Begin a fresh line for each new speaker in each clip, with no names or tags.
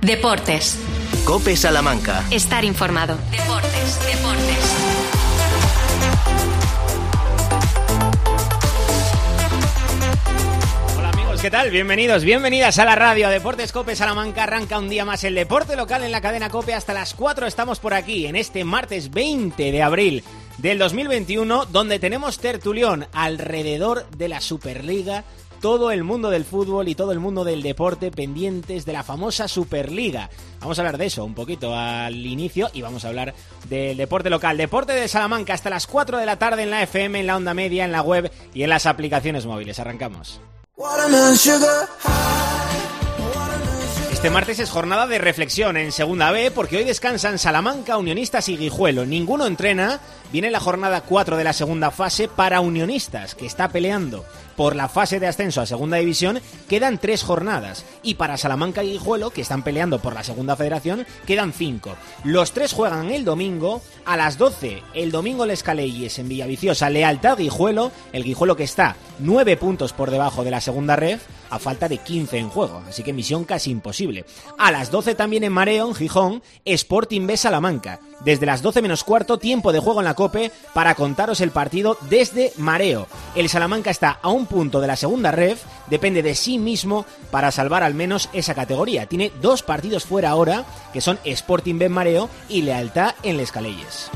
Deportes.
COPE Salamanca.
Estar informado. Deportes.
Hola amigos, ¿qué tal? Bienvenidos, bienvenidas a la radio Deportes COPE Salamanca. Arranca un día más el deporte local en la cadena COPE. Hasta las 4 estamos por aquí, en este martes 20 de abril del 2021, donde tenemos tertulión alrededor de la Superliga. Todo el mundo del fútbol y todo el mundo del deporte pendientes de la famosa Superliga. Vamos a hablar de eso un poquito al inicio y vamos a hablar del deporte local. Deporte de Salamanca hasta las 4 de la tarde en la FM, en la onda media, en la web y en las aplicaciones móviles. Arrancamos. Este martes es jornada de reflexión en Segunda B porque hoy descansan Salamanca, Unionistas y Guijuelo. Ninguno entrena. Viene la jornada 4 de la segunda fase para Unionistas, que está peleando por la fase de ascenso a Segunda División. Quedan 3 jornadas. Y para Salamanca y Guijuelo, que están peleando por la Segunda Federación, quedan 5. Los 3 juegan el domingo a las 12. El domingo Les Caleyes en Villaviciosa. Lealtad Guijuelo. El Guijuelo que está 9 puntos por debajo de la Segunda Ref, a falta de 15 en juego. Así que misión casi imposible. A las 12 también en Mareo, en Gijón, Sporting B Salamanca. Desde las 12 menos cuarto, tiempo de juego en la COPE para contaros el partido desde Mareo. El Salamanca está a un punto de la Segunda Ref, depende de sí mismo para salvar al menos esa categoría. Tiene 2 partidos fuera ahora, que son Sporting B en Mareo y Lealtad en Les Caleyes.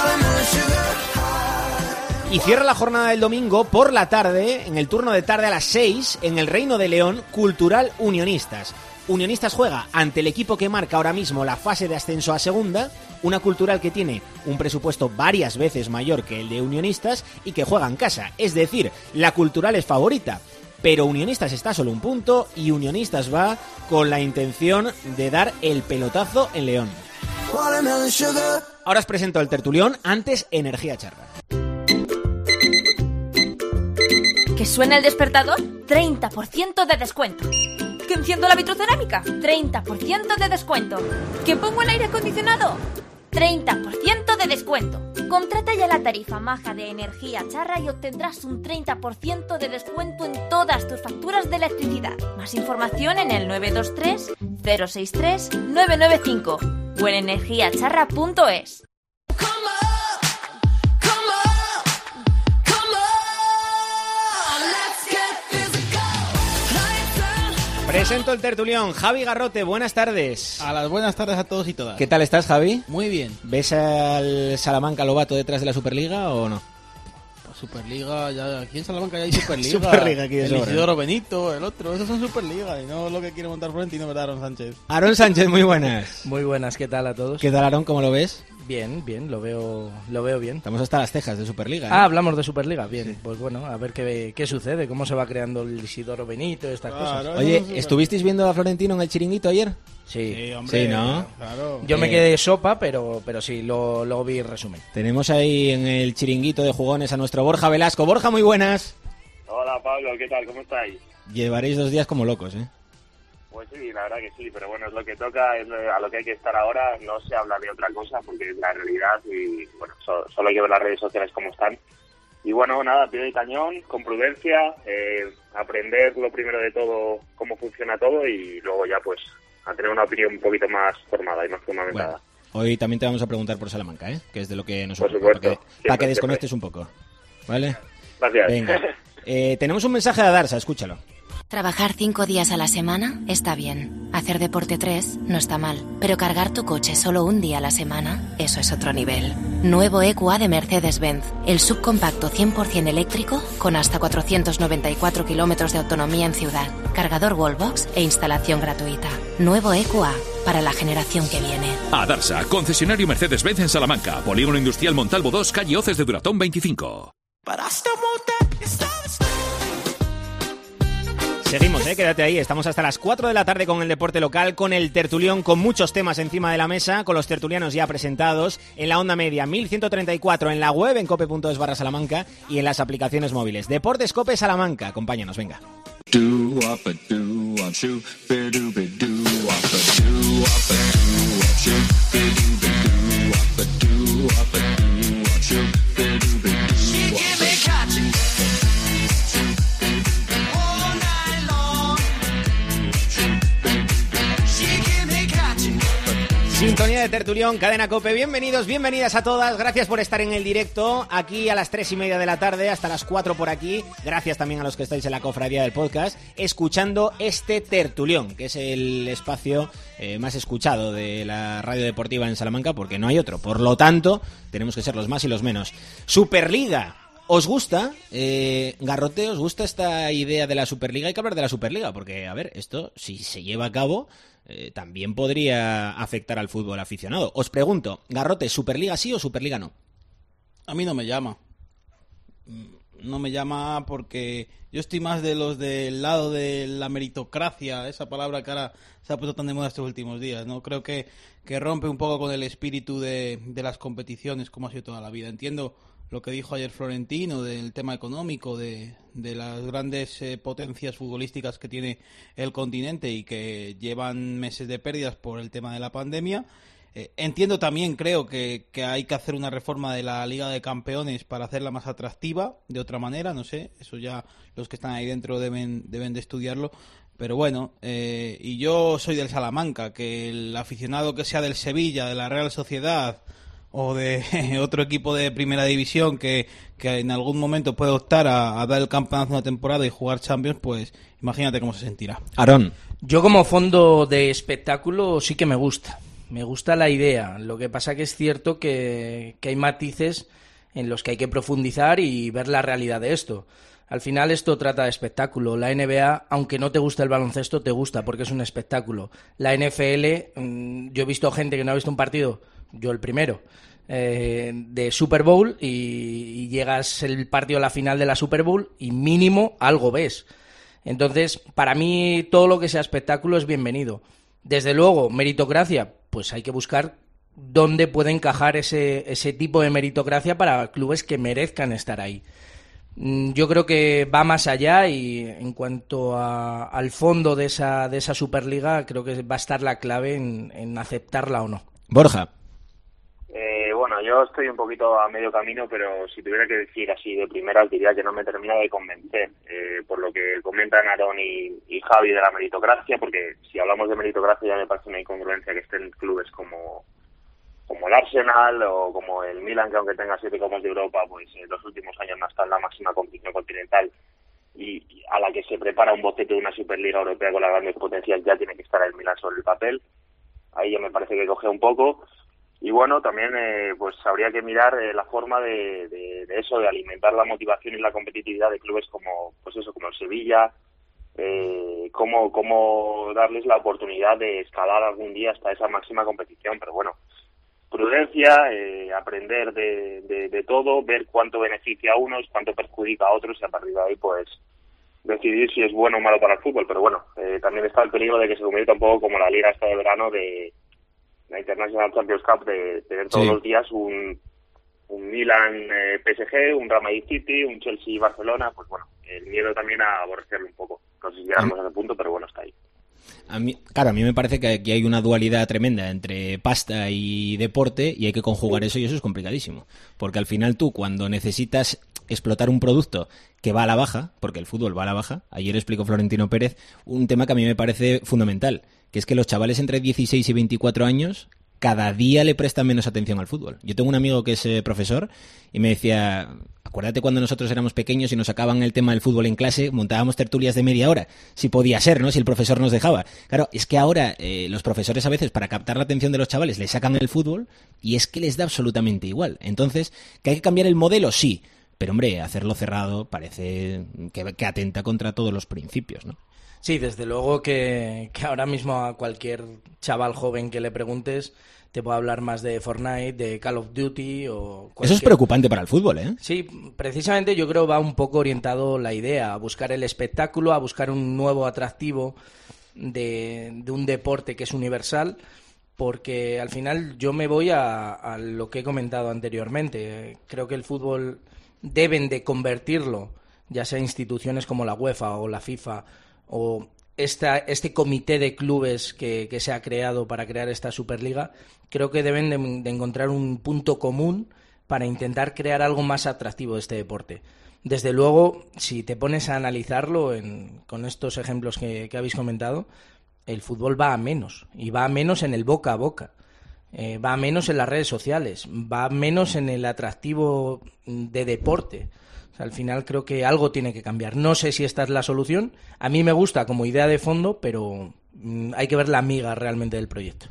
Y cierra la jornada del domingo por la tarde, en el turno de tarde a las 6, en el Reino de León, Cultural Unionistas. Unionistas juega ante el equipo que marca ahora mismo la fase de ascenso a Segunda, una Cultural que tiene un presupuesto varias veces mayor que el de Unionistas y que juega en casa. Es decir, la Cultural es favorita, pero Unionistas está solo un punto y Unionistas va con la intención de dar el pelotazo en León. Ahora os presento el tertulión, antes Energía Charra.
¿Que suena el despertador? 30% de descuento. ¿Que enciendo la vitrocerámica? 30% de descuento. ¿Que pongo el aire acondicionado? 30% de descuento. Contrata ya la tarifa maja de Energía Charra y obtendrás un 30% de descuento en todas tus facturas de electricidad. Más información en el 923 063 995 o en energiacharra.es.
Presento el tertulión. Javi Garrote, buenas tardes.
A las buenas tardes a todos y todas.
¿Qué tal estás, Javi?
Muy bien.
¿Ves al Salamanca Lobato detrás de la Superliga o no?
Pues Superliga, ya aquí en Salamanca ya hay Superliga.
Superliga aquí de
el
sobra.
Isidoro Benito, el otro, esos son Superliga y no lo que quiere montar Florentino, ¿verdad, Aaron Sánchez?
Aaron Sánchez, muy buenas.
Muy buenas, ¿qué tal a todos?
¿Qué tal, Aaron? ¿Cómo lo ves?
Bien, lo veo bien.
Estamos hasta las cejas de Superliga, ¿eh?
Hablamos de Superliga, bien.
Sí.
Pues bueno, a ver qué sucede, cómo se va creando el Isidoro Benito, estas cosas.
Oye, ¿estuvisteis viendo a Florentino en el Chiringuito ayer?
Sí,
hombre,
sí, ¿no?
Claro.
Yo me quedé de sopa, pero sí, lo vi resumen.
Tenemos ahí en el Chiringuito de jugones a nuestro Borja Velasco. Borja, muy buenas.
Hola Pablo, ¿qué tal? ¿Cómo estáis?
Llevaréis 2 días como locos, ¿eh?
Pues sí, la verdad que sí, pero bueno, es lo que toca, es a lo que hay que estar ahora, no se habla de otra cosa porque es la realidad y bueno, solo hay que ver las redes sociales como están. Y bueno, nada, pie de cañón, con prudencia, aprender lo primero de todo, cómo funciona todo y luego ya pues a tener una opinión un poquito más formada y más fundamentada.
Bueno, hoy también te vamos a preguntar por Salamanca, ¿eh? Que es de lo que nos
Por
ocupa,
supuesto,
para que
siempre.
desconectes un poco, ¿vale?
Gracias.
Venga, tenemos un mensaje de Adarsa, escúchalo.
Trabajar 5 días a la semana está bien. Hacer deporte 3 no está mal. Pero cargar tu coche solo un día a la semana, eso es otro nivel. Nuevo EQA de Mercedes-Benz. El subcompacto 100% eléctrico con hasta 494 kilómetros de autonomía en ciudad. Cargador Wallbox e instalación gratuita. Nuevo EQA para la generación que viene.
Adarsa, concesionario Mercedes-Benz en Salamanca. Polígono Industrial Montalvo 2, calle Hoces de Duratón 25.
Seguimos, quédate ahí, estamos hasta las 4 de la tarde con el deporte local, con el tertulión, con muchos temas encima de la mesa, con los tertulianos ya presentados en la onda media 1134, en la web en cope.es/Salamanca y en las aplicaciones móviles. Deportes Cope Salamanca, acompáñanos, venga. Sintonía de tertulión, Cadena COPE, bienvenidos, bienvenidas a todas, gracias por estar en el directo, aquí a las 3:30 de la tarde, hasta las 4 por aquí, gracias también a los que estáis en la cofradía del podcast, escuchando este tertulión, que es el espacio más escuchado de la radio deportiva en Salamanca, porque no hay otro, por lo tanto, tenemos que ser los más y los menos. Superliga. ¿Os gusta, Garrote, os gusta esta idea de la Superliga? Hay que hablar de la Superliga, porque, a ver, esto, si se lleva a cabo, también podría afectar al fútbol aficionado. Os pregunto, Garrote, ¿Superliga sí o Superliga no?
A mí no me llama. No me llama porque yo estoy más de los del lado de la meritocracia, esa palabra que ahora se ha puesto tan de moda estos últimos días, ¿no? Creo que rompe un poco con el espíritu de las competiciones, como ha sido toda la vida. Entiendo lo que dijo ayer Florentino del tema económico, de las grandes potencias futbolísticas que tiene el continente y que llevan meses de pérdidas por el tema de la pandemia. Entiendo también, creo que hay que hacer una reforma de la Liga de Campeones para hacerla más atractiva, de otra manera, no sé, eso ya los que están ahí dentro deben de estudiarlo. Pero bueno, y yo soy del Salamanca, que el aficionado que sea del Sevilla, de la Real Sociedad o de otro equipo de primera división que en algún momento puede optar a dar el campeonato una temporada y jugar Champions, pues imagínate cómo se sentirá.
Aarón.
Yo como fondo de espectáculo sí que me gusta la idea. Lo que pasa que es cierto que hay matices en los que hay que profundizar y ver la realidad de esto. Al final esto trata de espectáculo. La NBA, aunque no te guste el baloncesto, te gusta porque es un espectáculo. La NFL, yo he visto gente que no ha visto un partido, yo el primero, de Super Bowl y llegas el partido a la final de la Super Bowl y mínimo algo ves. Entonces, para mí todo lo que sea espectáculo es bienvenido. Desde luego, meritocracia, pues hay que buscar dónde puede encajar ese tipo de meritocracia para clubes que merezcan estar ahí. Yo creo que va más allá y en cuanto al fondo de esa Superliga, creo que va a estar la clave en aceptarla o no.
Borja.
Bueno, yo estoy un poquito a medio camino, pero si tuviera que decir así de primeras, diría que no me termina de convencer, por lo que comentan Aarón y Javi de la meritocracia, porque si hablamos de meritocracia ya me parece una incongruencia que estén clubes como el Arsenal o como el Milan, que aunque tenga 7 Copas de Europa, pues en los últimos años no está en la máxima competición continental y a la que se prepara un boceto de una Superliga Europea con las grandes potencias, ya tiene que estar el Milan sobre el papel. Ahí ya me parece que coge un poco. Y bueno, también pues habría que mirar la forma de eso, de alimentar la motivación y la competitividad de clubes como el Sevilla, cómo darles la oportunidad de escalar algún día hasta esa máxima competición. Pero bueno, prudencia, aprender de todo, ver cuánto beneficia a unos, cuánto perjudica a otros y a partir de ahí pues decidir si es bueno o malo para el fútbol. Pero bueno, también está el peligro de que se convierta un poco como la liga esta de verano de la International Champions Cup, de tener todos los días un Milan PSG, un Real Madrid City, un Chelsea Barcelona. Pues bueno, el miedo también a aborrecerlo un poco. No sé si llegamos a ese punto, pero bueno, está ahí.
A mí me parece que aquí hay una dualidad tremenda entre pasta y deporte y hay que conjugar eso y eso es complicadísimo. Porque al final tú, cuando necesitas explotar un producto que va a la baja, porque el fútbol va a la baja, ayer explicó Florentino Pérez un tema que a mí me parece fundamental, que es que los chavales entre 16 y 24 años cada día le prestan menos atención al fútbol. Yo tengo un amigo que es profesor y me decía, acuérdate cuando nosotros éramos pequeños y nos sacaban el tema del fútbol en clase, montábamos tertulias de media hora, si podía ser, ¿no? Si el profesor nos dejaba. Claro, es que ahora los profesores a veces para captar la atención de los chavales les sacan el fútbol y es que les da absolutamente igual. Entonces, ¿que hay que cambiar el modelo? Sí. Pero, hombre, hacerlo cerrado parece que atenta contra todos los principios, ¿no?
Sí, desde luego que ahora mismo a cualquier chaval joven que le preguntes te puede hablar más de Fortnite, de Call of Duty o cualquier...
Eso es preocupante para el fútbol, ¿eh?
Sí, precisamente yo creo va un poco orientado la idea, a buscar el espectáculo, a buscar un nuevo atractivo de un deporte que es universal, porque al final yo me voy a lo que he comentado anteriormente. Creo que el fútbol deben de convertirlo, ya sea instituciones como la UEFA o la FIFA o este comité de clubes que se ha creado para crear esta Superliga, creo que deben de encontrar un punto común para intentar crear algo más atractivo de este deporte. Desde luego, si te pones a analizarlo con estos ejemplos que habéis comentado, el fútbol va a menos, y va a menos en el boca a boca. va menos en las redes sociales, va menos en el atractivo de deporte. O sea, al final creo que algo tiene que cambiar. No sé si esta es la solución. A mí me gusta como idea de fondo, pero hay que ver la miga realmente del proyecto.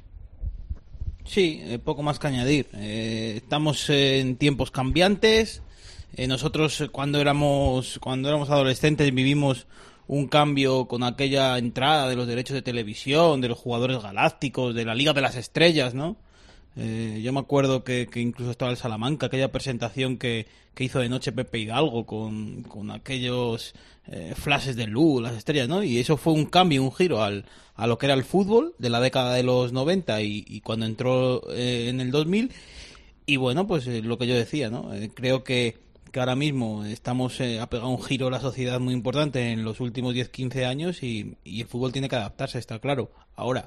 Sí, poco más que añadir. Estamos en tiempos cambiantes. Nosotros cuando éramos adolescentes vivimos un cambio con aquella entrada de los derechos de televisión, de los jugadores galácticos, de la Liga de las Estrellas, ¿no? Yo me acuerdo que incluso estaba el Salamanca, aquella presentación que hizo de noche Pepe Hidalgo con aquellos flashes de luz, las estrellas, ¿no? Y eso fue un cambio, un giro a lo que era el fútbol de la década de los 90 y cuando entró en el 2000. Y bueno, pues lo que yo decía, ¿no? Creo que ahora mismo estamos ha pegado un giro a la sociedad muy importante en los últimos 10-15 años y el fútbol tiene que adaptarse, está claro. Ahora...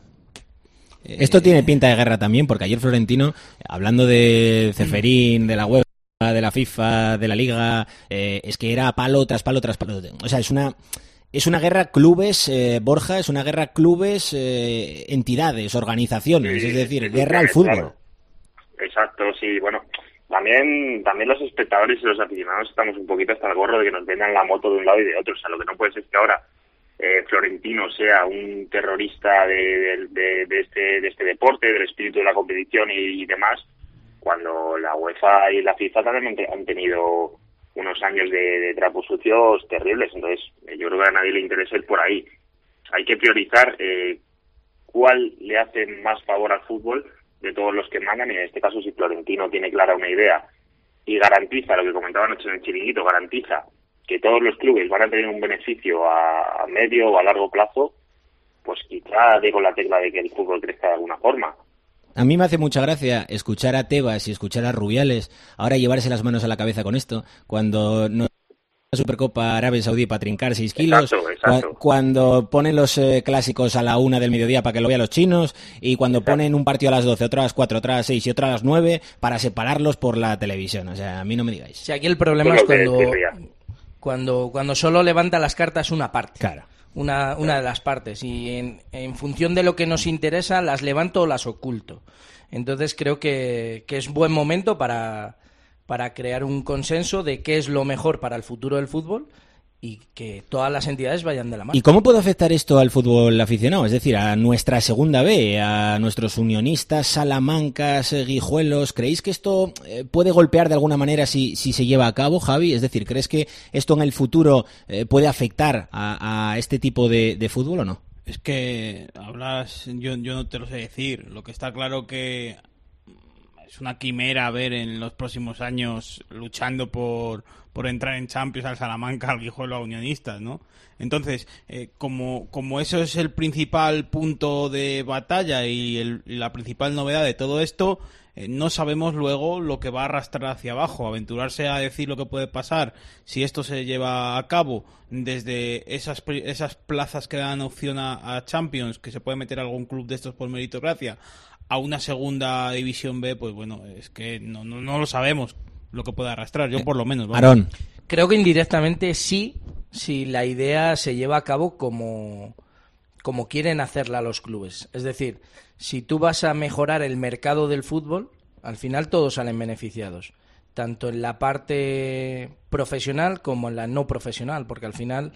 Esto tiene pinta de guerra también, porque ayer Florentino, hablando de Ceferín, de la UEFA, de la FIFA, de la Liga, es que era palo tras palo tras palo. O sea, es una guerra clubes, Borja, es una guerra clubes, entidades, organizaciones,
Sí,
es decir,
sí,
guerra al
claro.
fútbol.
Exacto, sí, bueno, también los espectadores y los aficionados estamos un poquito hasta el gorro de que nos vendan la moto de un lado y de otro. O sea, lo que no puede ser es que ahora Florentino sea un terrorista de este deporte, del espíritu de la competición y demás, cuando la UEFA y la FIFA también han tenido unos años de trapos sucios terribles. Entonces, yo creo que a nadie le interesa ir por ahí. Hay que priorizar cuál le hace más favor al fútbol de todos los que mandan, y en este caso si Florentino tiene clara una idea y garantiza, lo que comentaba anoche en el chiringuito, garantiza que todos los clubes van a tener un beneficio a medio o a largo plazo, pues quizá dé con la tecla de que el fútbol crezca de alguna forma.
A mí me hace mucha gracia escuchar a Tebas y escuchar a Rubiales ahora llevarse las manos a la cabeza con esto, cuando no la Supercopa Arabia Saudí para trincar 6 kilos,
Exacto.
Cuando ponen los clásicos a la 1 del mediodía para que lo vean los chinos, y cuando ponen un partido a las 12, otro a las 4, otro a las 6 y otro a las 9 para separarlos por la televisión. O sea, a mí no me digáis.
Sí, aquí el problema es cuando solo levanta las cartas una parte.
Claro.
Una de las partes, y en función de lo que nos interesa las levanto o las oculto. Entonces creo que es buen momento para crear un consenso de qué es lo mejor para el futuro del fútbol y que todas las entidades vayan de la mano.
¿Y cómo puede afectar esto al fútbol aficionado? Es decir, a nuestra segunda B, a nuestros unionistas, salamancas, guijuelos. ¿Creéis que esto puede golpear de alguna manera si se lleva a cabo, Javi? Es decir, ¿crees que esto en el futuro puede afectar a este tipo de fútbol o no?
Es que hablas, yo no te lo sé decir. Lo que está claro que es una quimera ver en los próximos años luchando por entrar en Champions al Salamanca, al Guijuelo, a Unionistas, ¿no? Entonces, como eso es el principal punto de batalla y la principal novedad de todo esto, no sabemos luego lo que va a arrastrar hacia abajo. Aventurarse a decir lo que puede pasar si esto se lleva a cabo desde esas plazas que dan opción a Champions, que se puede meter algún club de estos por meritocracia, a una segunda división B, pues bueno, es que no lo sabemos lo que puede arrastrar, yo por lo menos. Vamos.
Aarón.
Creo que indirectamente sí, si la idea se lleva a cabo como quieren hacerla los clubes. Es decir, si tú vas a mejorar el mercado del fútbol, al final todos salen beneficiados, tanto en la parte profesional como en la no profesional, porque al final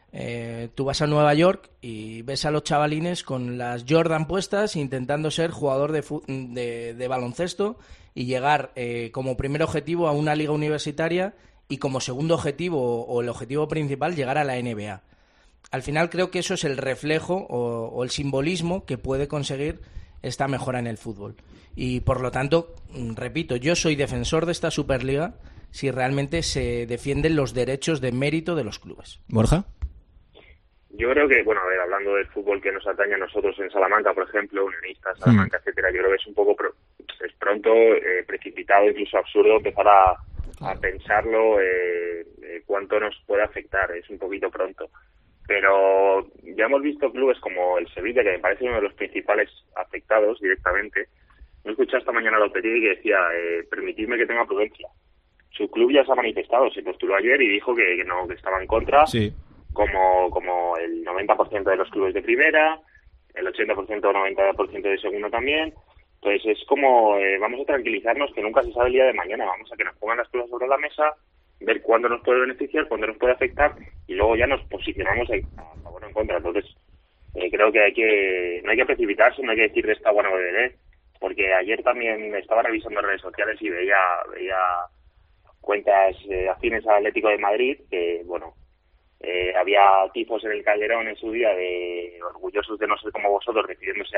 tú vas a Nueva York y ves a los chavalines con las Jordan puestas intentando ser jugador de baloncesto y llegar como primer objetivo a una liga universitaria y como segundo objetivo o el objetivo principal llegar a la NBA. Al final creo que eso es el reflejo o el simbolismo que puede conseguir esta mejora en el fútbol. Y por lo tanto, repito, yo soy defensor de esta Superliga si realmente se defienden los derechos de mérito de los clubes.
¿Borja?
Yo creo que, bueno, a ver, hablando del fútbol que nos atañe a nosotros en Salamanca, por ejemplo, Unionistas, Salamanca, etcétera, yo creo que es un poco es pronto, precipitado, incluso absurdo empezar a pensarlo cuánto nos puede afectar. Es un poquito pronto. Pero ya hemos visto clubes como el Sevilla, que me parece uno de los principales afectados directamente. Me he escuchado esta mañana a Lopetegui que decía, permitidme que tenga prudencia. Su club ya se ha manifestado, se postuló ayer y dijo que no, que estaba en contra.
Sí.
Como el 90% de los clubes de primera, el 80% o 90% de segunda también. Entonces es como, vamos a tranquilizarnos, que nunca se sabe el día de mañana, vamos a que nos pongan las cosas sobre la mesa, ver cuándo nos puede beneficiar, cuándo nos puede afectar, y luego ya nos posicionamos a favor o en contra. Entonces creo que no hay que precipitarse, no hay que decir de esta buena bebé, porque ayer también estaba revisando redes sociales y veía cuentas afines al Atlético de Madrid, que bueno, había tifos en el Calderón en su día de orgullosos de no ser como vosotros, refiriéndose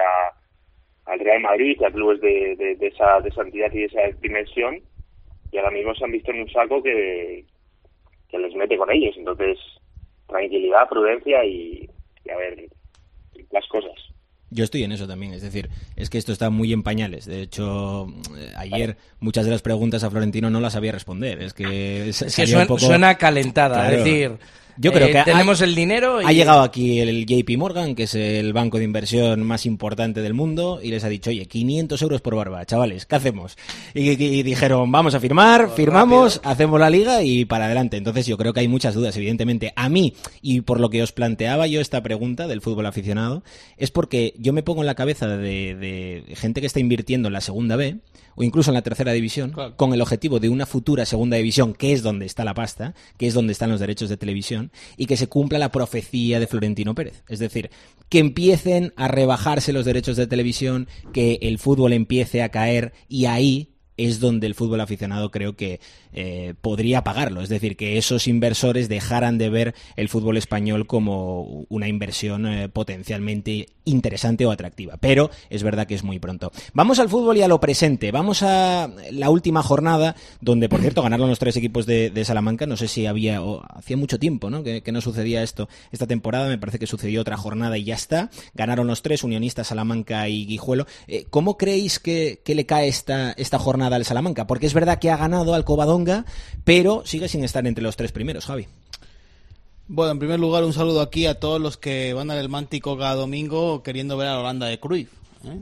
al Real Madrid y a clubes de esa entidad y de esa dimensión, y ahora mismo se han visto en un saco que les mete con ellos. Entonces, tranquilidad, prudencia y a ver las cosas.
Yo estoy en eso también, es decir, es que esto está muy en pañales. De hecho, ayer muchas de las preguntas a Florentino no las sabía responder. Es que
suena calentada,
claro.
Es decir,
yo creo que
tenemos el dinero y...
Ha llegado aquí el JP Morgan, que es el banco de inversión más importante del mundo, y les ha dicho, oye, 500 euros por barba, chavales, ¿qué hacemos? Y dijeron, vamos a firmamos, rápido, hacemos la liga y para adelante. Entonces yo creo que hay muchas dudas, evidentemente. A mí, y por lo que os planteaba yo esta pregunta del fútbol aficionado, es porque yo me pongo en la cabeza de gente que está invirtiendo en la segunda B, o incluso en la tercera división, claro, con el objetivo de una futura segunda división, que es donde está la pasta, que es donde están los derechos de televisión, y que se cumpla la profecía de Florentino Pérez. Es decir, que empiecen a rebajarse los derechos de televisión, que el fútbol empiece a caer, y ahí es donde el fútbol aficionado creo que podría pagarlo. Es decir, que esos inversores dejaran de ver el fútbol español como una inversión potencialmente interesante o atractiva. Pero es verdad que es muy pronto. Vamos al fútbol y a lo presente. Vamos a la última jornada, donde, por cierto, ganaron los 3 equipos de Salamanca. No sé si hacía mucho tiempo, ¿no?, que no sucedía esto esta temporada. Me parece que sucedió otra jornada y ya está. Ganaron los 3, Unionistas, Salamanca y Guijuelo. ¿Cómo creéis que le cae esta jornada al Salamanca? Porque es verdad que ha ganado al Covadonga, pero sigue sin estar entre los 3 primeros, Javi.
Bueno, en primer lugar, un saludo aquí a todos los que van al Mántico cada domingo queriendo ver a la Holanda de Cruyff,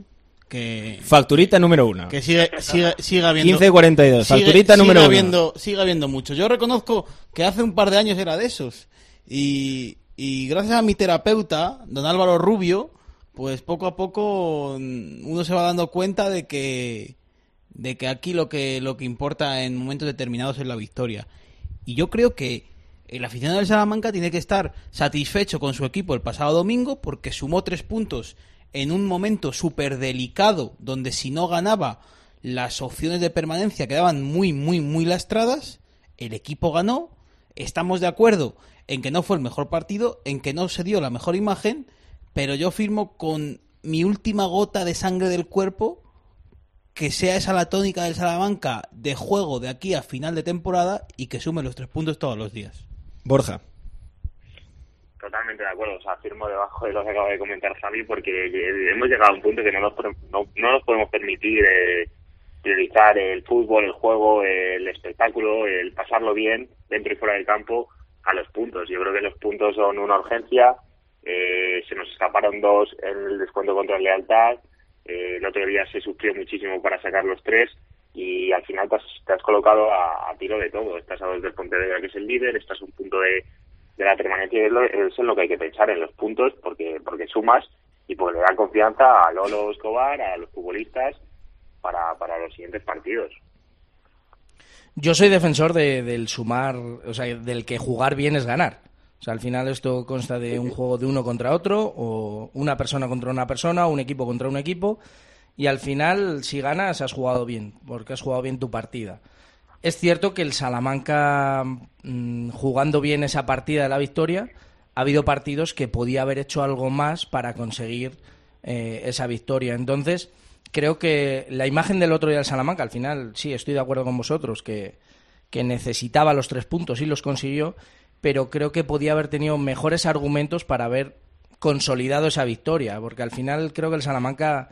que
facturita número 1.
Que siga habiendo
15.42, facturita número 1.
Siga habiendo mucho. Yo reconozco que hace un par de años era de esos. Y gracias a mi terapeuta, don Álvaro Rubio, pues poco a poco uno se va dando cuenta de que aquí lo que importa en momentos determinados es la victoria. Y yo creo que el aficionado del Salamanca tiene que estar satisfecho con su equipo el pasado domingo, porque sumó 3 puntos en un momento súper delicado, donde si no ganaba las opciones de permanencia quedaban muy, muy, muy lastradas. El equipo ganó. Estamos de acuerdo en que no fue el mejor partido, en que no se dio la mejor imagen, pero yo firmo con mi última gota de sangre del cuerpo que sea esa la tónica del Salamanca de juego de aquí a final de temporada y que sume los 3 puntos todos los días.
Borja.
Totalmente de acuerdo, o sea, firmo debajo de lo que acaba de comentar Javi, porque hemos llegado a un punto que no nos podemos permitir priorizar el fútbol, el juego, el espectáculo, el pasarlo bien dentro y fuera del campo a los puntos. Yo creo que los puntos son una urgencia. Se nos escaparon 2 en el descuento contra el Lealtad. El otro día se sufrió muchísimo para sacar los 3 y al final te has colocado a tiro de todo. Estás a 2 del Pontevedra, que es el líder, estás a un punto de la permanencia, es en lo que hay que pensar, en los puntos, porque sumas y porque le dan confianza a Lolo Escobar, a los futbolistas para los siguientes partidos.
Yo soy defensor del sumar, o sea, del que jugar bien es ganar. O sea, al final esto consta de un juego de uno contra otro, o una persona contra una persona, o un equipo contra un equipo, y al final, si ganas, has jugado bien, porque has jugado bien tu partida. Es cierto que el Salamanca, jugando bien esa partida de la victoria, ha habido partidos que podía haber hecho algo más para conseguir esa victoria. Entonces, creo que la imagen del otro día del Salamanca, al final, sí, estoy de acuerdo con vosotros, que necesitaba los 3 puntos y los consiguió, pero creo que podía haber tenido mejores argumentos para haber consolidado esa victoria, porque al final creo que el Salamanca,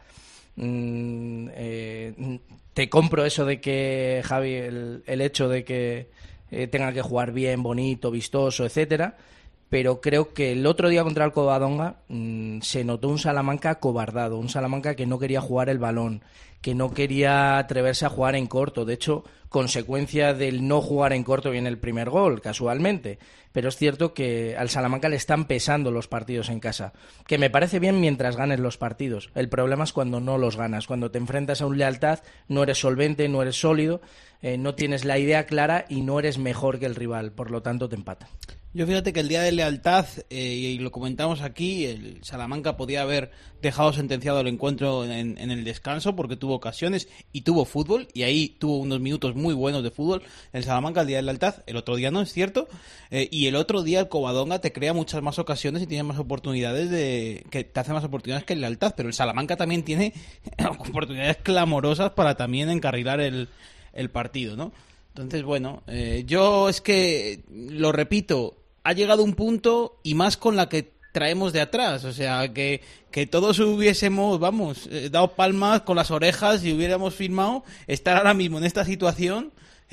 te compro eso de que, Javi, el hecho de que tenga que jugar bien, bonito, vistoso, etcétera, pero creo que el otro día contra el Covadonga se notó un Salamanca acobardado, un Salamanca que no quería jugar el balón, que no quería atreverse a jugar en corto. De hecho, consecuencia del no jugar en corto viene el primer gol, casualmente. Pero es cierto que al Salamanca le están pesando los partidos en casa, que me parece bien mientras ganes los partidos. El problema es cuando no los ganas, cuando te enfrentas a un Lealtad, no eres solvente, no eres sólido, no tienes la idea clara y no eres mejor que el rival, por lo tanto te empatan.
Yo fíjate que el día de Lealtad, y lo comentamos aquí, el Salamanca podía haber dejado sentenciado el encuentro en el descanso porque tuvo ocasiones y tuvo fútbol, y ahí tuvo unos minutos muy buenos de fútbol. El Salamanca el día de Lealtad, el otro día no, es cierto, y el otro día el Covadonga te crea muchas más ocasiones y tiene más oportunidades, que te hace más oportunidades que el Lealtad, pero el Salamanca también tiene oportunidades clamorosas para también encarrilar el partido, ¿no? Entonces, bueno, yo es que, lo repito, ha llegado un punto, y más con la que traemos de atrás, o sea, que todos hubiésemos, dado palmas con las orejas y hubiéramos firmado estar ahora mismo en esta situación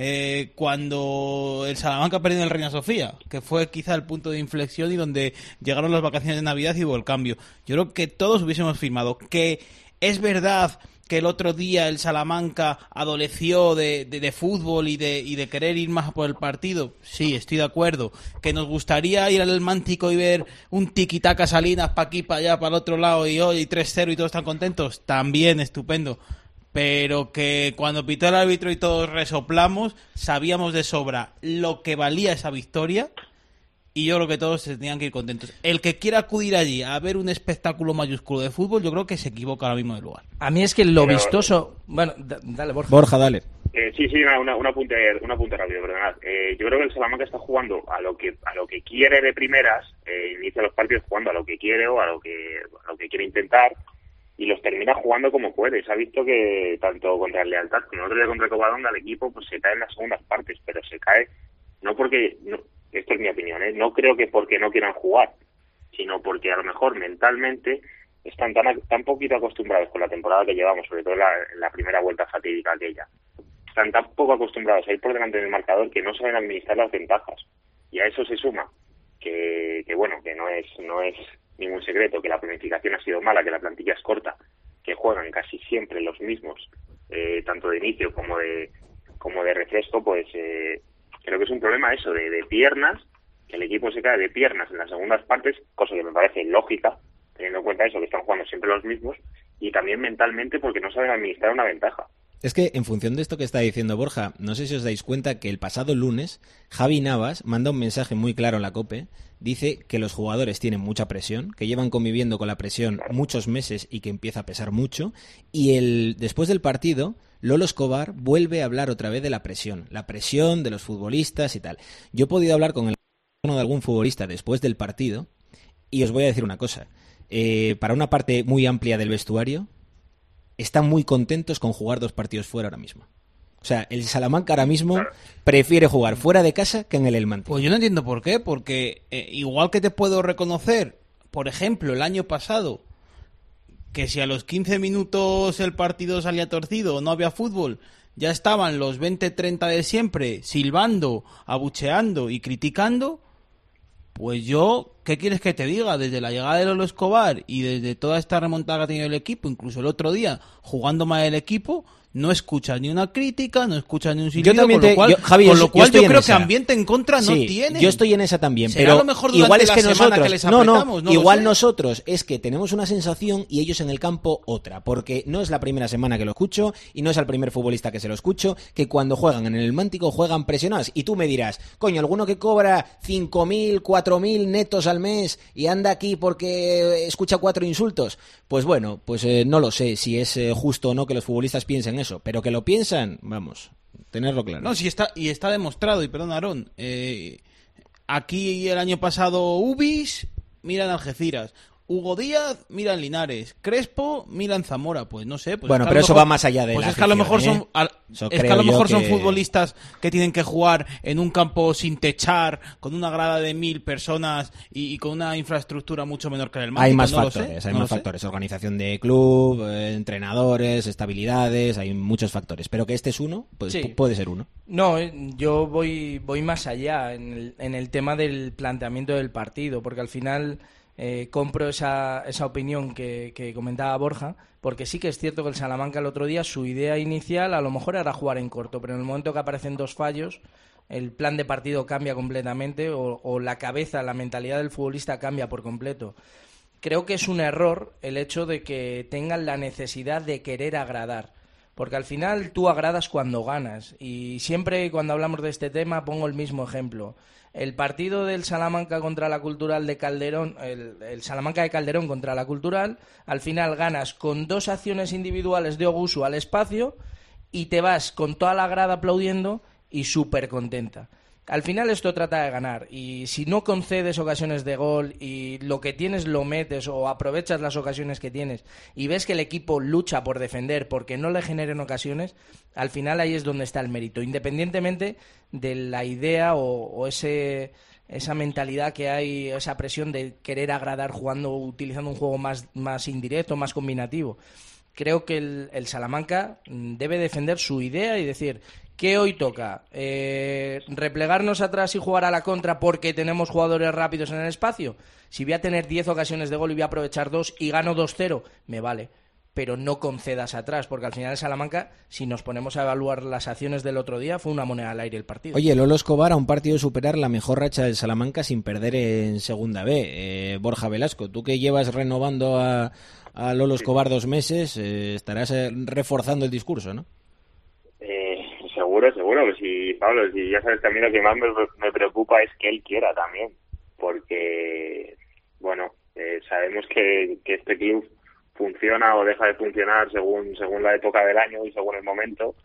cuando el Salamanca perdió en el Reina Sofía, que fue quizá el punto de inflexión y donde llegaron las vacaciones de Navidad y hubo el cambio. Yo creo que todos hubiésemos firmado. Que es verdad que el otro día el Salamanca adoleció de fútbol y de querer ir más por el partido, sí, estoy de acuerdo. Que nos gustaría ir al Mántico y ver un tiki-taka Salinas para aquí, para allá, para el otro lado, y hoy 3-0 y todos están contentos, también estupendo. Pero que cuando pitó el árbitro y todos resoplamos, sabíamos de sobra lo que valía esa victoria, y yo creo que todos se tenían que ir contentos. El que quiera acudir allí a ver un espectáculo mayúsculo de fútbol, yo creo que se equivoca ahora mismo del lugar.
A mí es que lo vistoso... Bueno, dale, Borja.
Borja, dale.
Sí, un apunte rápido, perdonad. Yo creo que el Salamanca está jugando a lo que quiere de primeras, inicia los partidos jugando a lo que quiere o a lo que quiere intentar, y los termina jugando como puede. Se ha visto que tanto contra el Lealtad como el otro día contra el Covadonga, el equipo pues se cae en las segundas partes, pero se cae no porque... No, esto es mi opinión, no creo que porque no quieran jugar, sino porque a lo mejor mentalmente están tan poquito acostumbrados con la temporada que llevamos, sobre todo en la primera vuelta fatídica aquella. Están tan poco acostumbrados a ir por delante del marcador que no saben administrar las ventajas. Y a eso se suma que bueno, que no es ningún secreto, que la planificación ha sido mala, que la plantilla es corta, que juegan casi siempre los mismos, tanto de inicio como de refresco, pues creo que es un problema eso, de piernas, que el equipo se cae de piernas en las segundas partes, cosa que me parece lógica, teniendo en cuenta eso, que están jugando siempre los mismos, y también mentalmente porque no saben administrar una ventaja.
Es que, en función de esto que está diciendo Borja, no sé si os dais cuenta que el pasado lunes Javi Navas manda un mensaje muy claro en la COPE, dice que los jugadores tienen mucha presión, que llevan conviviendo con la presión muchos meses y que empieza a pesar mucho, y después del partido, Lolo Escobar vuelve a hablar otra vez de la presión de los futbolistas y tal. Yo he podido hablar con uno de algún futbolista después del partido, y os voy a decir una cosa, para una parte muy amplia del vestuario, están muy contentos con jugar 2 partidos fuera ahora mismo. O sea, el Salamanca ahora mismo prefiere jugar fuera de casa que en el Mántico.
Pues yo no entiendo por qué, porque igual que te puedo reconocer, por ejemplo, el año pasado, que si a los 15 minutos el partido salía torcido o no había fútbol, ya estaban los 20-30 de siempre silbando, abucheando y criticando, pues yo, ¿qué quieres que te diga? Desde la llegada de Lolo Escobar y desde toda esta remontada que ha tenido el equipo, incluso el otro día jugando mal el equipo, no escuchas ni una crítica, no escuchas ni un silbido, con lo cual,
Javi,
yo creo
esa.
Que ambiente en contra no
sí,
tiene.
Yo estoy en esa también,
será
pero
lo mejor
igual es que
nosotros
que
les apretamos, no
igual
lo sé.
Nosotros es que tenemos una sensación y ellos en el campo otra, porque no es la primera semana que lo escucho y no es el primer futbolista que se lo escucho, que cuando juegan en el Mántico juegan presionados, y tú me dirás, coño, alguno que cobra 5.000, 4.000 netos al mes y anda aquí porque escucha 4 insultos, pues bueno, pues no lo sé si es justo o no que los futbolistas piensen eso, pero que lo piensan, vamos, tenerlo claro.
No, sí está demostrado, y perdón, Aarón, aquí el año pasado Ubis, mira en Algeciras, Hugo Díaz, mira en Linares. Crespo, mira en Zamora. Pues no sé. Pues
bueno, pero eso va más allá de
pues
la
es que a lo mejor
afición,
son futbolistas que tienen que jugar en un campo sin techar, con una grada de 1000 personas y con una infraestructura mucho menor que el Mágica.
Hay más factores. Organización de club, entrenadores, estabilidades, hay muchos factores. Pero que este es uno, pues sí. Puede ser uno.
No, yo voy más allá en el tema del planteamiento del partido, porque al final... compro esa opinión que comentaba Borja, porque sí que es cierto que el Salamanca el otro día, su idea inicial a lo mejor era jugar en corto, pero en el momento que aparecen 2 fallos, el plan de partido cambia completamente o la cabeza, la mentalidad del futbolista cambia por completo. Creo que es un error el hecho de que tengan la necesidad de querer agradar, porque al final tú agradas cuando ganas, y siempre cuando hablamos de este tema pongo el mismo ejemplo. El partido del Salamanca contra la Cultural de Calderón, el Salamanca de Calderón contra la Cultural, al final ganas con 2 acciones individuales de Ogusu al espacio y te vas con toda la grada aplaudiendo y súper contenta. Al final esto trata de ganar, y si no concedes ocasiones de gol y lo que tienes lo metes o aprovechas las ocasiones que tienes y ves que el equipo lucha por defender porque no le generen ocasiones, al final ahí es donde está el mérito, independientemente de la idea o esa mentalidad que hay, esa presión de querer agradar utilizando un juego más indirecto, más combinativo. Creo que el Salamanca debe defender su idea y decir... ¿Qué hoy toca? ¿Replegarnos atrás y jugar a la contra porque tenemos jugadores rápidos en el espacio? Si voy a tener 10 ocasiones de gol y voy a aprovechar 2 y gano 2-0, me vale. Pero no concedas atrás, porque al final el Salamanca, si nos ponemos a evaluar las acciones del otro día, fue una moneda al aire el partido.
Oye, Lolo Escobar a un partido de superar la mejor racha del Salamanca sin perder en Segunda B. Borja Velasco, tú que llevas renovando a Lolo Escobar 2 meses, estarás reforzando el discurso, ¿no?
Seguro que sí, Pablo, si ya sabes que a mí lo que más me preocupa es que él quiera también, porque, bueno, sabemos que este club funciona o deja de funcionar según la época del año y según el momento,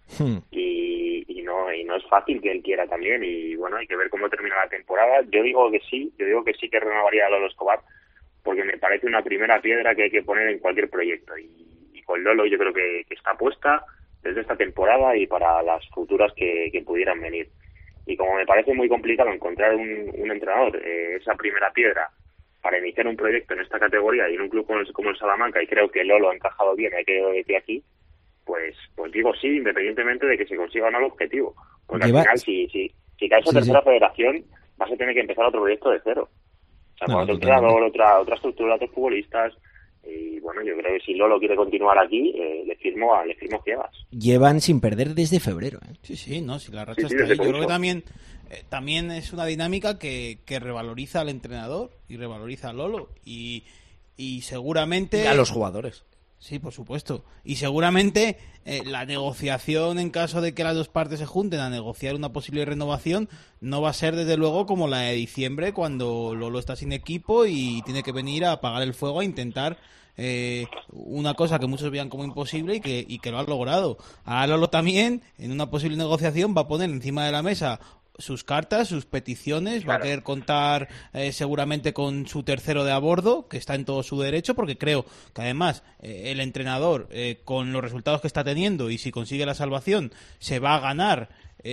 y no es fácil que él quiera también, y bueno, hay que ver cómo termina la temporada. Yo digo que sí que renovaría a Lolo Escobar, porque me parece una primera piedra que hay que poner en cualquier proyecto, y con Lolo yo creo que está puesta desde esta temporada y para las futuras que pudieran venir. Y como me parece muy complicado encontrar un entrenador, esa primera piedra para iniciar un proyecto en esta categoría y en un club como el Salamanca, y creo que Lolo ha encajado bien, hay que decir aquí, pues digo sí, independientemente de que se consiga o no el objetivo. Porque al final, si caes a tercera federación, vas a tener que empezar otro proyecto de cero. O sea, con otro entrenador, otra estructura, otros futbolistas. Y bueno, yo creo que si Lolo quiere continuar aquí, le firmo ciegas.
Llevan sin perder desde febrero, ¿eh?
Sí, no, si la racha está ahí. Yo creo que también es una dinámica que revaloriza al entrenador y revaloriza a Lolo. Y seguramente...
Y a los jugadores.
Sí, por supuesto. Y seguramente la negociación, en caso de que las 2 partes se junten a negociar una posible renovación, no va a ser desde luego como la de diciembre, cuando Lolo está sin equipo y tiene que venir a apagar el fuego, a intentar una cosa que muchos veían como imposible y que lo ha logrado. Ahora Lolo también, en una posible negociación, va a poner encima de la mesa sus cartas, sus peticiones, claro. Va a querer contar seguramente con su tercero de a bordo, que está en todo su derecho, porque creo que además el entrenador, con los resultados que está teniendo y si consigue la salvación, se va a ganar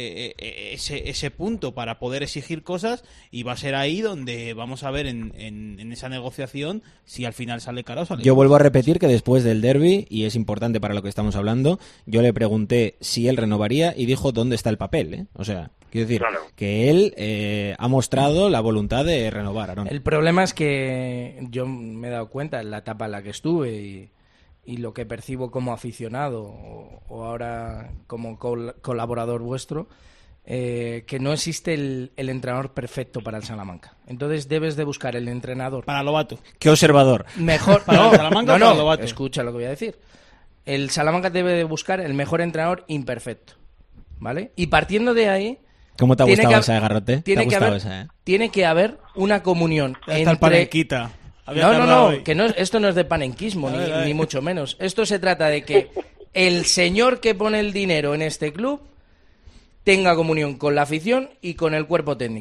ese punto para poder exigir cosas, y va a ser ahí donde vamos a ver en esa negociación si al final sale caro o sale.
Yo vuelvo a repetir que después del derbi, y es importante para lo que estamos hablando, yo le pregunté si él renovaría y dijo dónde está el papel, ¿eh? O sea, quiero decir, claro, que él ha mostrado la voluntad de renovar, Aaron.
El problema es que yo me he dado cuenta en la etapa en la que estuve y lo que percibo como aficionado o ahora como colaborador vuestro, que no existe el entrenador perfecto para el Salamanca. Entonces debes de buscar el entrenador
para Lobato.
Qué observador.
Mejor
para el Salamanca,
no,
Lobato.
Escucha lo que voy a decir. El Salamanca debe de buscar el mejor entrenador imperfecto, ¿vale? Y partiendo de ahí,
¿cómo te ha gustado esa, Garrote?
Tiene que haber una comunión
entre el Panenquita.
No, que esto no es de panenquismo, ni mucho menos. Esto se trata de que el señor que pone el dinero en este club tenga comunión con la afición y con el cuerpo técnico.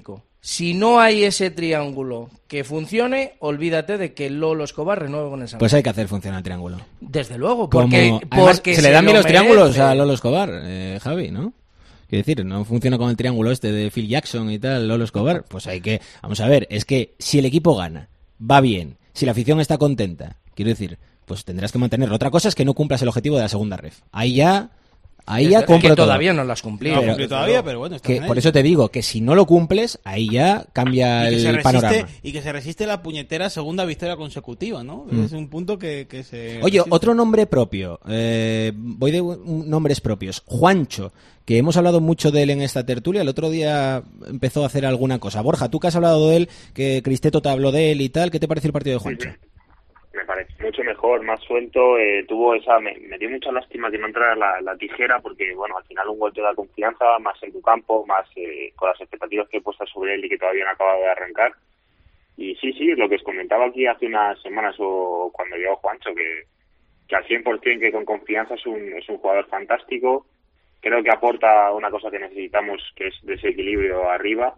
Si no hay ese triángulo que funcione, olvídate de que Lolo Escobar renueve con el Salamanca.
Pues hay que hacer funcionar el triángulo.
Desde luego,
Como-
porque
además,
porque
se le dan bien los
merece.
triángulos a Lolo Escobar, Javi, ¿no? Quiero decir, no funciona con el triángulo este de Phil Jackson y tal, Lolo Escobar. Pues hay que... Vamos a ver, es que si el equipo gana, va bien, si la afición está contenta, quiero decir, pues tendrás que mantenerlo. Otra cosa es que no cumplas el objetivo de la segunda ref. Ahí ya compro
que
todo.
todavía no lo has cumplido.
No
Pero-
cumplió todavía, pero bueno, está
Que,
en ello.
por eso te digo que si no lo cumples, ahí ya cambia
Y que
el panorama.
y que se resiste la puñetera segunda victoria consecutiva, ¿no? Es un punto que se...
Oye,
resiste.
otro nombre propio. Voy de nombres propios. Juancho, que hemos hablado mucho de él en esta tertulia. El otro día empezó a hacer alguna cosa. Borja, tú que has hablado de él, que Cristeto te habló de él y tal, ¿qué te pareció el partido de Juancho?
Me parece mucho mejor, más suelto. Me dio mucha lástima que no entrara la tijera, porque bueno, al final un gol te da confianza, más en tu campo, más con las expectativas que he puesto sobre él y que todavía no acaba de arrancar. Y sí, lo que os comentaba aquí hace unas semanas o cuando llegó Juancho, que al 100% que con confianza es un jugador fantástico. Creo que aporta una cosa que necesitamos, que es desequilibrio arriba.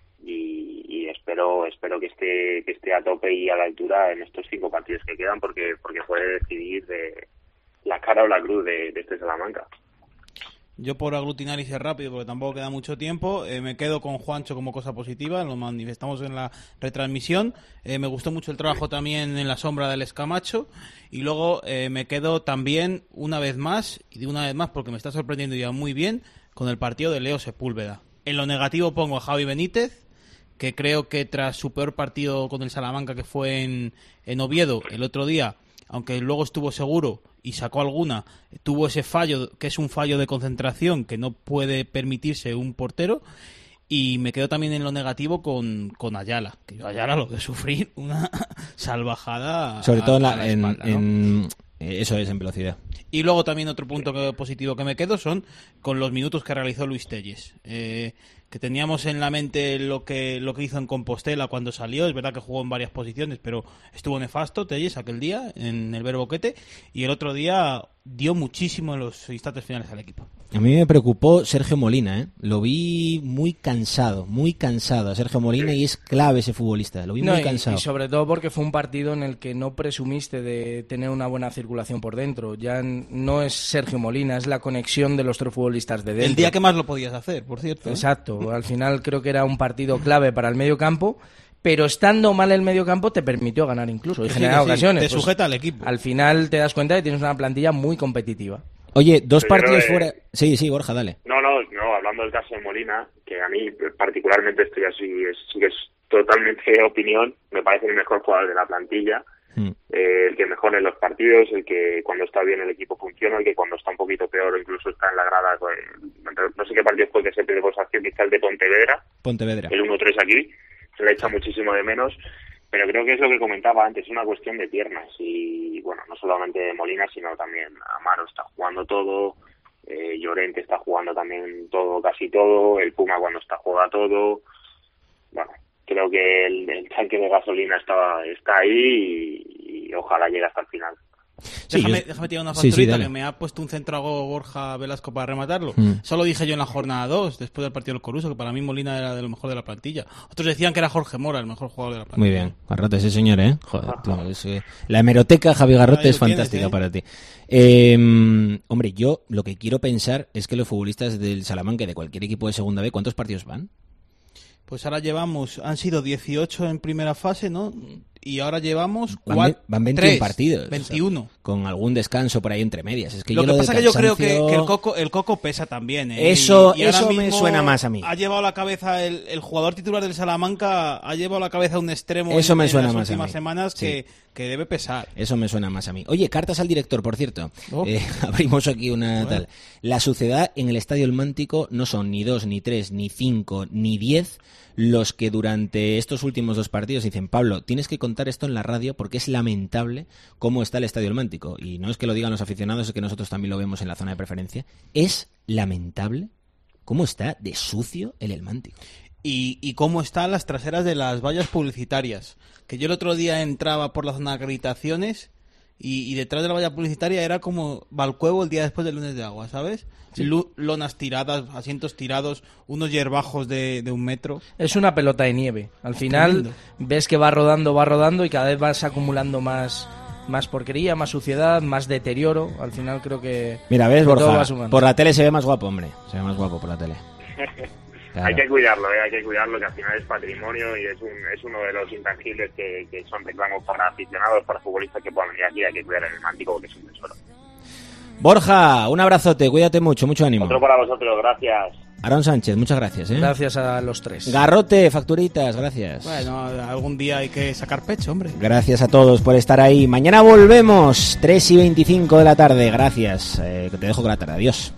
Y espero que esté a tope y a la altura en estos 5 partidos que quedan, porque puede decidir de la cara o la cruz de este Salamanca.
Yo, por aglutinar y ser rápido, porque tampoco queda mucho tiempo, me quedo con Juancho como cosa positiva, lo manifestamos en la retransmisión. Me gustó mucho el trabajo también en la sombra del Escamacho, y luego me quedo también una vez más, y de una vez más porque me está sorprendiendo ya muy bien, con el partido de Leo Sepúlveda. En lo negativo pongo a Javi Benítez, que creo que tras su peor partido con el Salamanca, que fue en Oviedo el otro día, aunque luego estuvo seguro y sacó alguna, tuvo ese fallo, que es un fallo de concentración que no puede permitirse un portero. Y me quedo también en lo negativo con Ayala, que yo Ayala lo de sufrir una salvajada.
Sobre todo
a la espalda, ¿no?
Eso es, en velocidad.
Y luego también otro punto positivo que me quedo son con los minutos que realizó Luis Telles. Que teníamos en la mente lo que hizo en Compostela cuando salió. Es verdad que jugó en varias posiciones, pero estuvo nefasto Telles aquel día en el Verboquete, y el otro día dio muchísimo en los instantes finales al equipo.
A mí me preocupó Sergio Molina, ¿eh? Lo vi muy cansado a Sergio Molina, y es clave ese futbolista, lo vi muy cansado.
Y sobre todo porque fue un partido en el que no presumiste de tener una buena circulación por dentro. Ya no es Sergio Molina, es la conexión de los 3 futbolistas de dentro.
El día que más lo podías hacer, por cierto.
Exacto, al final creo que era un partido clave para el medio campo, pero estando mal el medio campo te permitió ganar incluso y generar ocasiones.
Te sujeta al equipo.
Al final te das cuenta de que tienes una plantilla muy competitiva.
Oye, 2
Pero
partidos
yo,
fuera... Sí, Borja, dale.
No, hablando del caso de Molina, que a mí particularmente estoy así, sí que es totalmente opinión, me parece el mejor jugador de la plantilla, el que mejor en los partidos, el que cuando está bien el equipo funciona, el que cuando está un poquito peor o incluso está en la grada, no sé qué partido fue que se pierde por acción, quizá el de Pontevedra, el 1-3 aquí, se le echa muchísimo de menos, pero creo que es lo que comentaba antes, es una cuestión de piernas, y bueno, no solamente de Molina, sino también Amaro está jugando todo, Llorente está jugando también todo, casi todo, el Puma cuando juega todo. Bueno, creo que el tanque de gasolina está ahí y ojalá llegue hasta el final.
Sí,
déjame tirar una facturita,
dale.
que me ha puesto un centro Borja Velasco para rematarlo. Solo dije yo en la jornada 2, después del partido del Coruso, que para mí Molina era de lo mejor de la plantilla. Otros decían que era Jorge Mora el mejor jugador de la plantilla.
Muy bien, Garrote, ese señor, ¿eh? Joder, la hemeroteca Javi Garrote
Ahí
es
lo tienes,
fantástica para ti. Hombre, yo lo que quiero pensar es que los futbolistas del Salamanca y de cualquier equipo de segunda B, ¿cuántos partidos van?
Pues ahora han sido 18 en primera fase, ¿no? Y ahora llevamos
Van 21 partidos.
21.
O sea, con algún descanso por ahí entre medias. Es que
Lo que pasa es que yo creo que
cansancio-
el Coco pesa también, ¿eh?
Eso
Y ahora
me
mismo
suena más a mí.
Ha llevado la cabeza, el jugador titular del Salamanca ha llevado la cabeza a un extremo
Eso me
en
suena
las
más a
últimas
mí.
semanas
Sí.
que debe pesar.
Eso me suena más a mí. Oye, cartas al director, por cierto.
Oh.
Abrimos aquí una
Bueno.
tal. La sucedad en el Estadio El Mántico no son ni 2, ni 3, ni 5, ni 10 los que durante estos últimos 2 partidos dicen, Pablo, tienes que contar esto en la radio porque es lamentable cómo está el Estadio El Mántico. Y no es que lo digan los aficionados, es que nosotros también lo vemos en la zona de preferencia. Es lamentable cómo está de sucio el Mántico.
Y cómo están las traseras de las vallas publicitarias. Que yo el otro día entraba por la zona de acreditaciones y detrás de la valla publicitaria era como Valcuevo el día después del lunes de agua, ¿sabes? Sí. Lonas tiradas, asientos tirados, unos hierbajos de 1 metro.
Es una pelota de nieve. Al final tremendo. Ves que va rodando y cada vez vas acumulando más porquería, más suciedad, más deterioro. Al final creo que...
Mira, ves, Borja, por la tele se ve más guapo, hombre. Se ve más guapo por la tele.
Claro. Hay que cuidarlo, que al final es patrimonio y es uno de los intangibles que son reclamos para aficionados, para futbolistas que puedan venir aquí. Hay que cuidar el Mántico porque es un tesoro.
Borja, un abrazote, cuídate mucho ánimo.
Otro para vosotros, gracias.
Aarón Sánchez, muchas gracias.
Gracias a los 3.
Garrote, facturitas, gracias.
Bueno, algún día hay que sacar pecho, hombre.
Gracias a todos por estar ahí. Mañana volvemos, 3:25 de la tarde. Gracias. Te dejo con la tarde. Adiós.